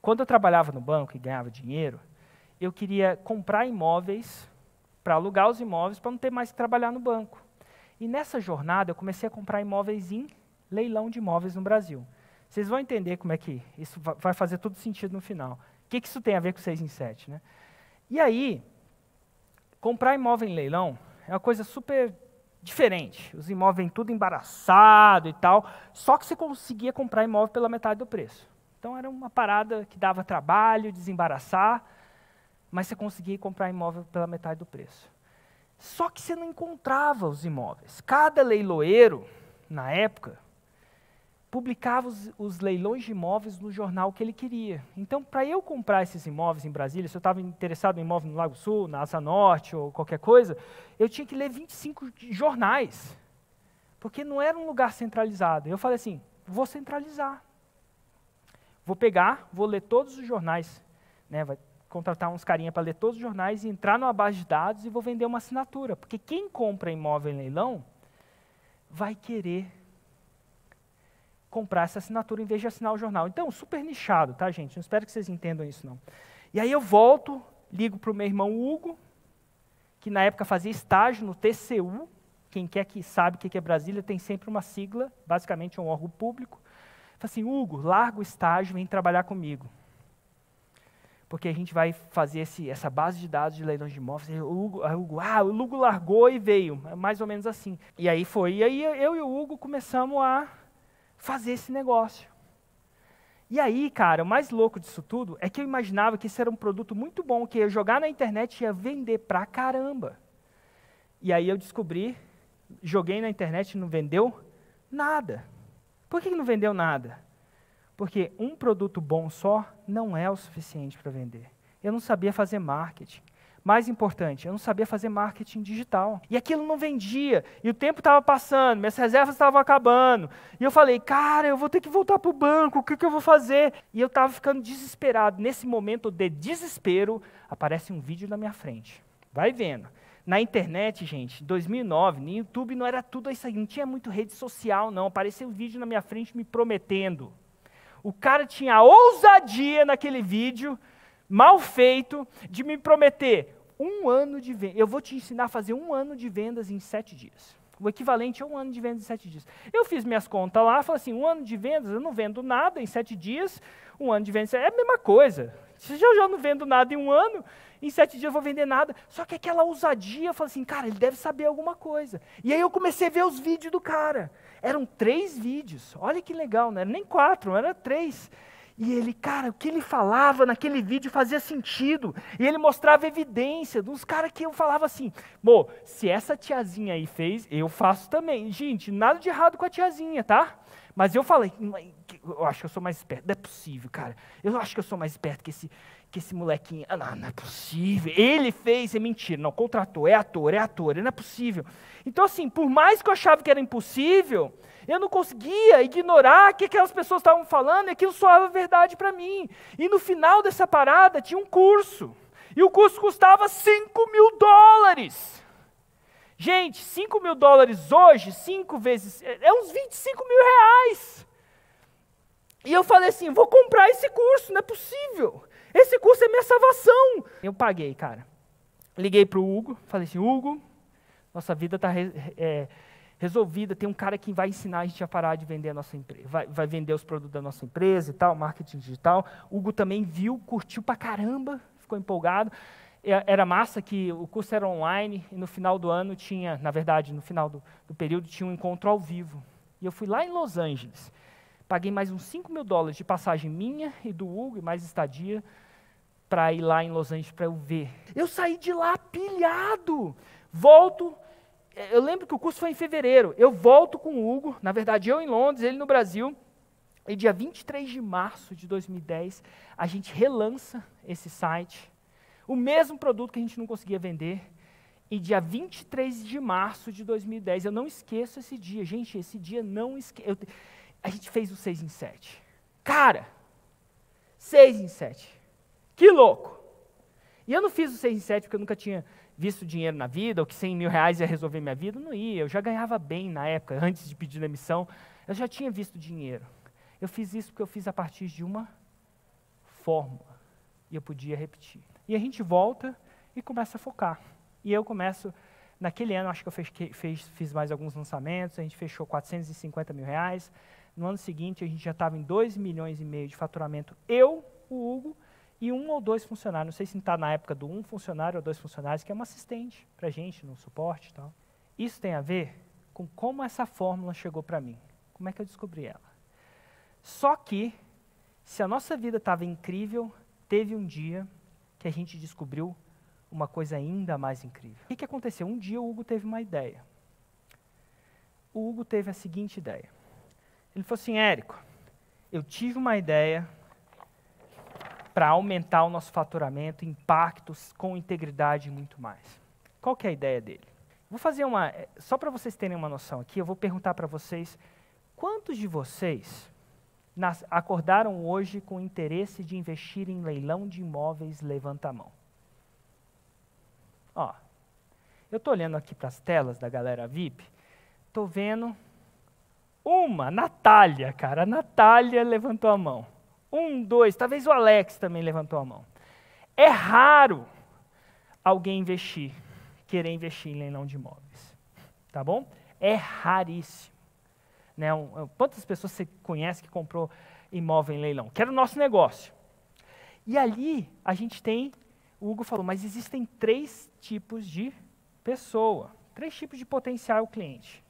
Quando eu trabalhava no banco e ganhava dinheiro, eu queria comprar imóveis para alugar os imóveis para não ter mais que trabalhar no banco. E nessa jornada eu comecei a comprar imóveis em leilão de imóveis no Brasil. Vocês vão entender como é que isso vai fazer todo sentido no final. O que isso tem a ver com 6 em 7, né? E aí, comprar imóvel em leilão é uma coisa super diferente. Os imóveis vêm tudo embaraçado e tal, só que você conseguia comprar imóvel pela metade do preço. Então era uma parada que dava trabalho, desembaraçar, mas você conseguia comprar imóvel pela metade do preço. Só que você não encontrava os imóveis. Cada leiloeiro, na época, publicava os leilões de imóveis no jornal que ele queria. Então, para eu comprar esses imóveis em Brasília, se eu estava interessado em imóvel no Lago Sul, na Asa Norte ou qualquer coisa, eu tinha que ler 25 jornais, porque não era um lugar centralizado. Eu falei assim, vou centralizar. Vou pegar, vou ler todos os jornais, né, vai contratar uns carinha para ler todos os jornais e entrar numa base de dados e vou vender uma assinatura. Porque quem compra imóvel em leilão vai querer comprar essa assinatura em vez de assinar o jornal. Então, super nichado, tá, gente? Não espero que vocês entendam isso, não. E aí eu volto, ligo para o meu irmão Hugo, que na época fazia estágio no TCU. Quem quer que sabe o que é Brasília tem sempre uma sigla, basicamente é um órgão público. Falei assim, Hugo, larga o estágio e vem trabalhar comigo. Porque a gente vai fazer essa base de dados de leilões de imóveis. O Hugo largou e veio, mais ou menos assim. E aí foi. E aí eu e o Hugo começamos a fazer esse negócio. E aí, cara, o mais louco disso tudo é que eu imaginava que isso era um produto muito bom, que ia jogar na internet e ia vender pra caramba. E aí eu descobri, joguei na internet e não vendeu nada. Por que não vendeu nada? Porque um produto bom só não é o suficiente para vender. Eu não sabia fazer marketing. Mais importante, eu não sabia fazer marketing digital. E aquilo não vendia. E o tempo estava passando, minhas reservas estavam acabando. E eu falei, cara, eu vou ter que voltar para o banco, o que eu vou fazer? E eu estava ficando desesperado. Nesse momento de desespero, aparece um vídeo na minha frente. Vai vendo. Na internet, gente, em 2009, no YouTube não era tudo isso aí, não tinha muito rede social, não. Apareceu um vídeo na minha frente me prometendo. O cara tinha a ousadia naquele vídeo, mal feito, de me prometer 1 ano de venda. Eu vou te ensinar a fazer 1 ano de vendas em 7 dias. O equivalente a 1 ano de vendas em 7 dias. Eu fiz minhas contas lá, falei assim, 1 ano de vendas, eu não vendo nada em 7 dias, 1 ano de vendas é a mesma coisa. Se eu já não vendo nada em 1 ano, em 7 dias eu vou vender nada. Só que aquela ousadia, eu falei assim, cara, ele deve saber alguma coisa. E aí eu comecei a ver os vídeos do cara. Eram 3 vídeos, olha que legal, não era nem 4, era 3. E ele, cara, o que ele falava naquele vídeo fazia sentido. E ele mostrava evidência dos caras que eu falava assim, se essa tiazinha aí fez, eu faço também. Gente, nada de errado com a tiazinha, tá? Mas eu falei, eu acho que eu sou mais esperto. Não é possível, cara. Eu acho que eu sou mais esperto que esse molequinho. Não é possível. Ele fez, é mentira. Não, contratou, é ator, não é possível. Então, assim, por mais que eu achava que era impossível, eu não conseguia ignorar o que aquelas pessoas estavam falando e aquilo soava verdade para mim. E no final dessa parada tinha um curso. E o curso custava $5.000. Gente, $5.000 hoje, 5 vezes, é uns R$25.000. E eu falei assim, vou comprar esse curso, não é possível. Esse curso é minha salvação. Eu paguei, cara. Liguei para o Hugo, falei assim, Hugo, nossa vida está resolvida, tem um cara que vai ensinar a gente a parar de vender a nossa empresa, vai vender os produtos da nossa empresa e tal, marketing digital. O Hugo também viu, curtiu pra caramba, ficou empolgado. Era massa que o curso era online e no final do ano tinha, na verdade, no final do período tinha um encontro ao vivo. E eu fui lá em Los Angeles, paguei mais uns $5.000 de passagem minha e do Hugo e mais estadia para ir lá em Los Angeles para eu ver. Eu saí de lá pilhado, volto, eu lembro que o curso foi em fevereiro, eu volto com o Hugo, na verdade eu em Londres, ele no Brasil, e dia 23 de março de 2010, a gente relança esse site, o mesmo produto que a gente não conseguia vender, e dia 23 de março de 2010, eu não esqueço esse dia, gente, esse dia não esqueço, a gente fez o 6 em 7. Cara, 6 em 7, que louco! E eu não fiz o 6 em 7 porque eu nunca tinha visto dinheiro na vida, ou que R$100.000 ia resolver minha vida, não ia, eu já ganhava bem na época, antes de pedir demissão, eu já tinha visto dinheiro. Eu fiz isso porque eu fiz a partir de uma fórmula. E eu podia repetir. E a gente volta e começa a focar. E eu começo, naquele ano, acho que eu fiz mais alguns lançamentos, a gente fechou R$450 mil. No ano seguinte, a gente já estava em 2,5 milhões de faturamento. Eu, o Hugo, e 1 ou 2 funcionários. Não sei se está na época do 1 funcionário ou 2 funcionários, que é uma assistente para a gente no suporte e tal. Isso tem a ver com como essa fórmula chegou para mim. Como é que eu descobri ela? Só que, se a nossa vida estava incrível, teve um dia que a gente descobriu uma coisa ainda mais incrível. O que aconteceu? Um dia o Hugo teve uma ideia. O Hugo teve a seguinte ideia. Ele falou assim, Érico, eu tive uma ideia para aumentar o nosso faturamento, impactos com integridade e muito mais. Qual que é a ideia dele? Vou fazer só para vocês terem uma noção aqui, eu vou perguntar para vocês, quantos de vocês acordaram hoje com interesse de investir em leilão de imóveis? Levanta a mão. Ó, eu estou olhando aqui para as telas da galera VIP, estou vendo Natália, cara, a Natália levantou a mão. 1, 2, talvez o Alex também levantou a mão. É raro alguém querer investir em leilão de imóveis, tá bom? É raríssimo. Né? Quantas pessoas você conhece que comprou imóvel em leilão? Que era o nosso negócio. E ali a gente tem, o Hugo falou, mas existem 3 tipos de pessoa, 3 tipos de potencial cliente.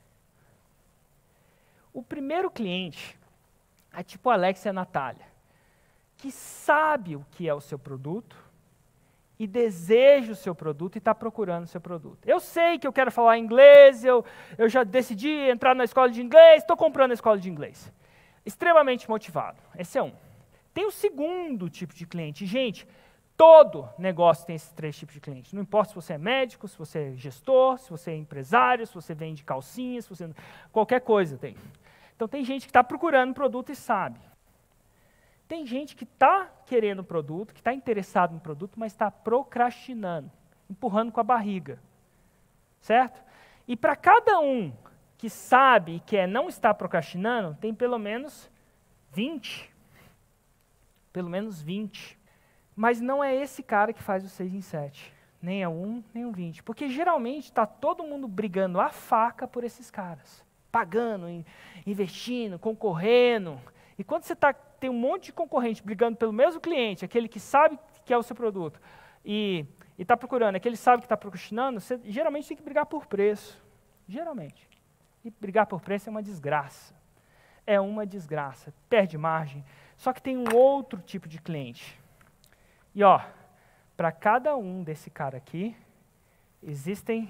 O primeiro cliente é tipo a Alex e a Natália, que sabe o que é o seu produto e deseja o seu produto e está procurando o seu produto. Eu sei que eu quero falar inglês, eu já decidi entrar na escola de inglês, estou comprando a escola de inglês. Extremamente motivado. Esse é um. Tem o segundo tipo de cliente. Gente, todo negócio tem esses 3 tipos de cliente. Não importa se você é médico, se você é gestor, se você é empresário, se você vende calcinhas, se você... qualquer coisa tem. Então tem gente que está procurando produto e sabe. Tem gente que está querendo produto, que está interessado no produto, mas está procrastinando, empurrando com a barriga. Certo? E para cada um que sabe e não está procrastinando, tem pelo menos 20. Pelo menos 20. Mas não é esse cara que faz o 6 em 7. Nem é 1, nem o 20. Porque geralmente está todo mundo brigando a faca por esses caras. Pagando, investindo, concorrendo. E quando você tem um monte de concorrente brigando pelo mesmo cliente, aquele que sabe que é o seu produto, e está procurando, aquele que sabe que está procrastinando, você geralmente tem que brigar por preço. Geralmente. E brigar por preço é uma desgraça. É uma desgraça. Perde margem. Só que tem um outro tipo de cliente. E ó, para cada um desse cara aqui, existem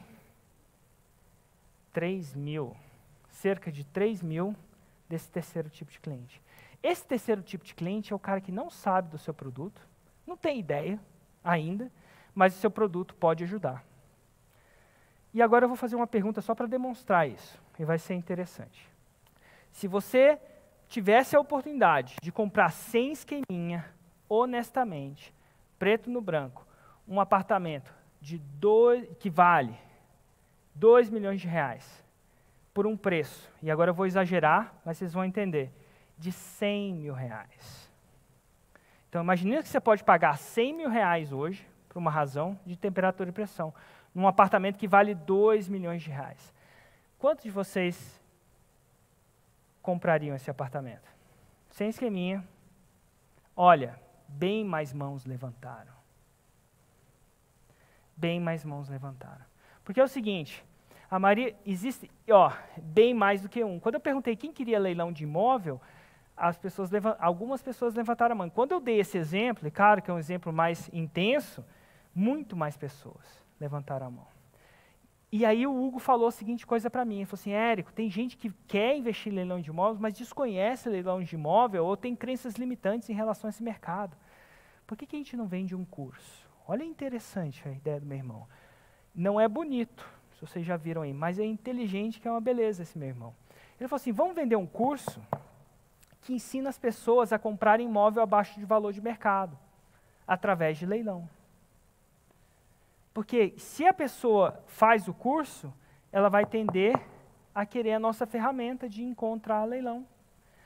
3.000, cerca de 3.000 desse terceiro tipo de cliente. Esse terceiro tipo de cliente é o cara que não sabe do seu produto, não tem ideia ainda, mas o seu produto pode ajudar. E agora eu vou fazer uma pergunta só para demonstrar isso, e vai ser interessante. Se você tivesse a oportunidade de comprar sem esqueminha, honestamente, preto no branco, um apartamento que vale 2 milhões de reais, por um preço, e agora eu vou exagerar, mas vocês vão entender, de 100 mil reais. Então imagine que você pode pagar 100 mil reais hoje, por uma razão de temperatura e pressão, num apartamento que vale 2 milhões de reais. Quantos de vocês comprariam esse apartamento? Sem esqueminha. Olha, bem mais mãos levantaram. Bem mais mãos levantaram. Porque é o seguinte, a maioria existe, bem mais do que um. Quando eu perguntei quem queria leilão de imóvel, algumas pessoas levantaram a mão. Quando eu dei esse exemplo, e claro que é um exemplo mais intenso, muito mais pessoas levantaram a mão. E aí o Hugo falou a seguinte coisa para mim, ele falou assim, Érico, tem gente que quer investir em leilão de imóveis, mas desconhece leilão de imóvel ou tem crenças limitantes em relação a esse mercado. Por que a gente não vende um curso? Olha, interessante a ideia do meu irmão. Não é bonito, se vocês já viram aí, mas é inteligente, que é uma beleza esse meu irmão. Ele falou assim, vamos vender um curso que ensina as pessoas a comprarem imóvel abaixo de valor de mercado, através de leilão. Porque se a pessoa faz o curso, ela vai tender a querer a nossa ferramenta de encontrar leilão.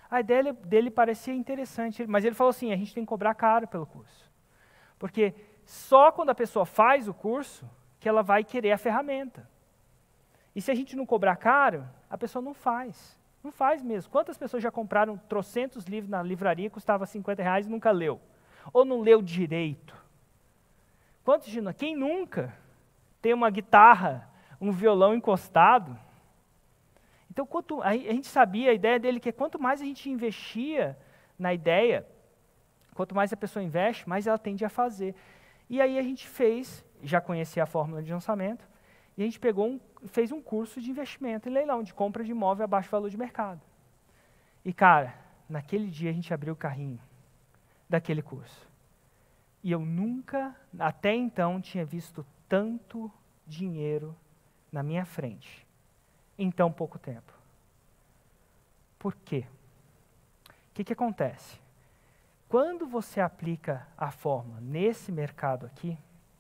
A ideia dele parecia interessante, mas ele falou assim, a gente tem que cobrar caro pelo curso. Porque só quando a pessoa faz o curso que ela vai querer a ferramenta. E se a gente não cobrar caro, a pessoa não faz. Não faz mesmo. Quantas pessoas já compraram trocentos livros na livraria, custava R$50 e nunca leu? Ou não leu direito? Quem nunca tem uma guitarra, um violão encostado? Então, a gente sabia, a ideia dele que quanto mais a gente investia na ideia, quanto mais a pessoa investe, mais ela tende a fazer. E aí a gente já conhecia a fórmula de lançamento, e a gente fez um curso de investimento em leilão, de compra de imóvel abaixo do valor de mercado. E, cara, naquele dia a gente abriu o carrinho daquele curso. E eu nunca, até então, tinha visto tanto dinheiro na minha frente, em tão pouco tempo. Por quê? O que acontece? Quando você aplica a fórmula nesse mercado aqui,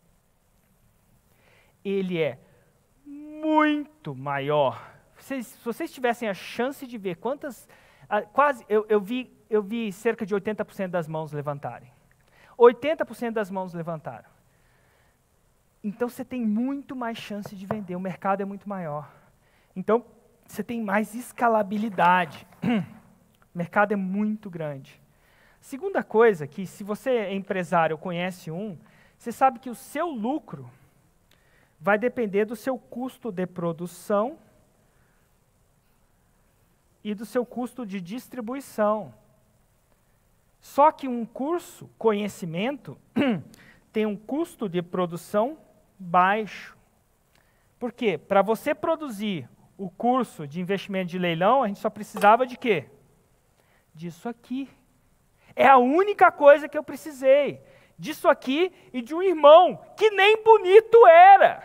ele é muito maior. Se vocês tivessem a chance de ver eu vi cerca de 80% das mãos levantarem. 80% das mãos levantaram. Então você tem muito mais chance de vender, o mercado é muito maior. Então você tem mais escalabilidade. O mercado é muito grande. Segunda coisa, que se você é empresário ou conhece você sabe que o seu lucro vai depender do seu custo de produção e do seu custo de distribuição. Só que um curso, conhecimento, tem um custo de produção baixo. Por quê? Para você produzir o curso de investimento de leilão, a gente só precisava de quê? Disso aqui. É a única coisa que eu precisei. Disso aqui e de um irmão, que nem bonito era.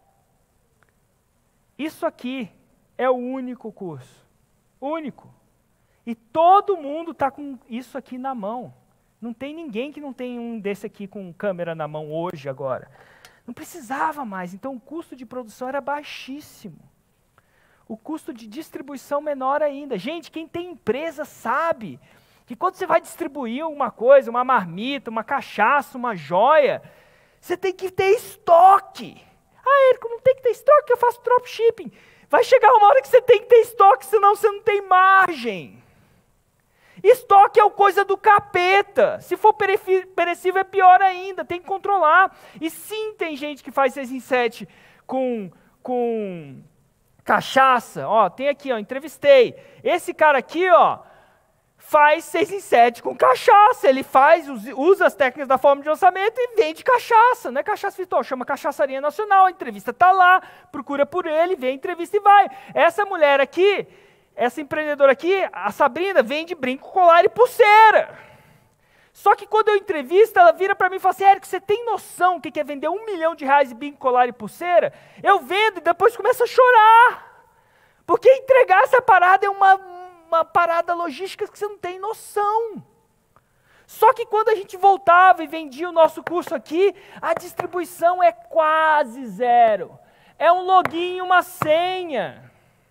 Isso aqui é o único curso. Único. E todo mundo está com isso aqui na mão. Não tem ninguém que não tem um desse aqui com câmera na mão hoje, agora. Não precisava mais, então o custo de produção era baixíssimo. O custo de distribuição menor ainda. Gente, quem tem empresa sabe que quando você vai distribuir alguma coisa, uma marmita, uma cachaça, uma joia, você tem que ter estoque. Ah, Érico, não tem que ter estoque, eu faço dropshipping. Vai chegar uma hora que você tem que ter estoque, senão você não tem margem. Estoque é coisa do capeta. Se for perecível é pior ainda, tem que controlar. E sim, tem gente que faz 6 em 7 com cachaça. Ó, tem aqui, ó, entrevistei. Esse cara aqui, ó, faz 6 em 7 com cachaça. Ele usa as técnicas da fórmula de lançamento e vende cachaça. Não é cachaça virtual, chama Cachaçaria Nacional. A entrevista está lá, procura por ele, vê a entrevista e vai. Essa mulher aqui, essa empreendedora aqui, a Sabrina, vende brinco, colar e pulseira. Só que quando eu entrevisto, ela vira para mim e fala assim, Érico, você tem noção do que é vender R$1 milhão de brinco, colar e pulseira? Eu vendo e depois começo a chorar. Porque entregar essa parada é uma parada logística que você não tem noção. Só que quando a gente voltava e vendia o nosso curso aqui, a distribuição é quase zero. É um login e uma senha.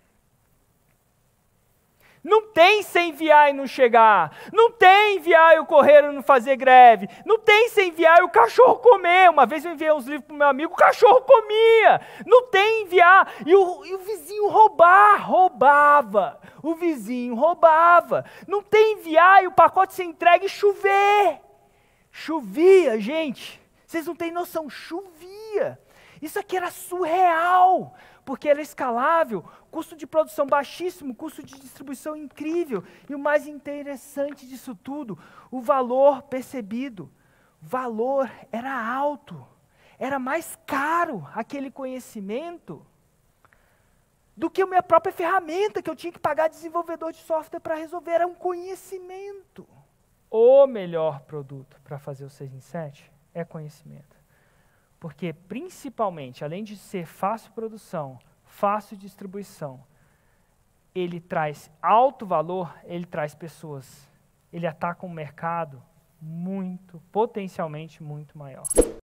Não tem sem enviar e não chegar. Não tem enviar e o correio não fazer greve. Não tem sem enviar e o cachorro comer. Uma vez eu enviei uns livros para o meu amigo, o cachorro comia. Não tem enviar e o vizinho roubava. O vizinho roubava. Não tem enviar e o pacote ser entregue e chover. Chovia, gente. Vocês não têm noção, chovia. Isso aqui era surreal, porque era escalável, custo de produção baixíssimo, custo de distribuição incrível. E o mais interessante disso tudo, o valor percebido. O valor era alto, era mais caro aquele conhecimento do que a minha própria ferramenta, que eu tinha que pagar desenvolvedor de software para resolver. Era um conhecimento. O melhor produto para fazer o 6 em 7 é conhecimento. Porque, principalmente, além de ser fácil produção, fácil distribuição, ele traz alto valor, ele traz pessoas. Ele ataca um mercado potencialmente muito maior.